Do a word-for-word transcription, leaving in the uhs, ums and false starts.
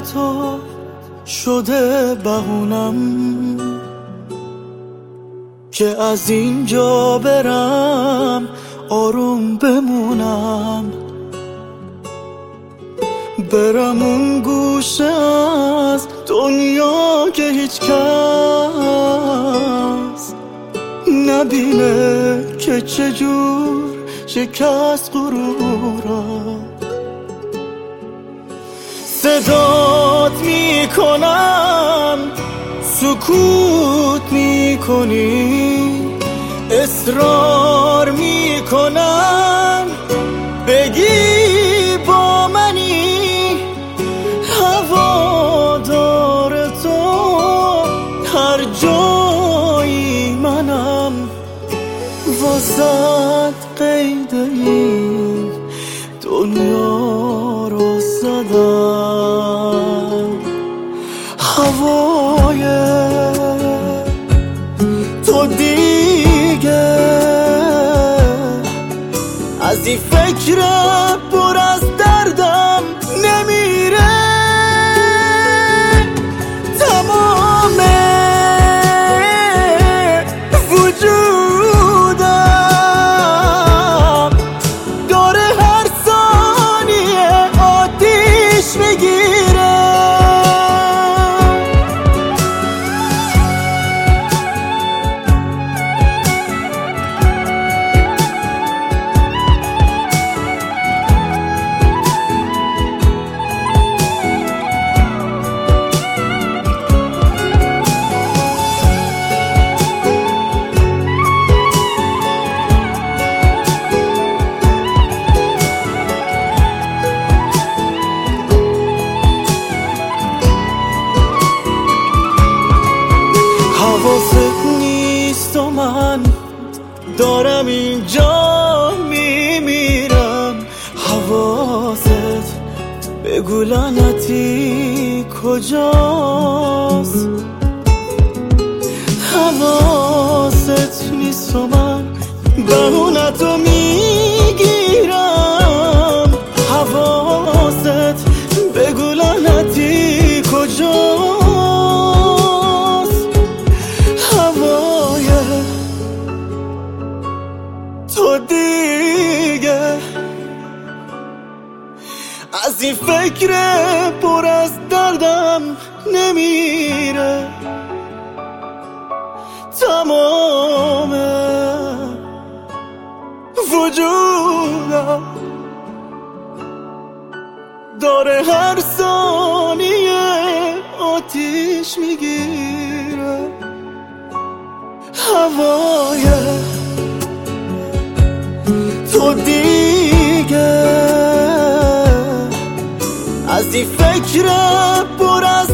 تو شده بهونم که از اینجا برم آروم بمونم، برم اون گوشه از دنیا که هیچ کس نبینه که چجور شکست غرورم. صدات میکنم سکوت میکنی، اصرار میکنم بگی با منی، هوادار تو هر جایی منم، واسد قید این دنیا رو زدم. هوای تو دیگه از این فکر پر از دردم نمیره، تمام وجودم داره هر ثانیه آتیش میگیره. حواست نیست و من دارم اینجا میمیرم، حواست بگو لعنتی کجاست، حواست نیست و من بهونتو میگیرم، حواست بگو لعنتی کجاست. تو دیگه از این فکر پر از دردم نمیره، تمام وجودم داره هر ثانیه آتیش میگیره. هوای تو دیگه از این فکر پر از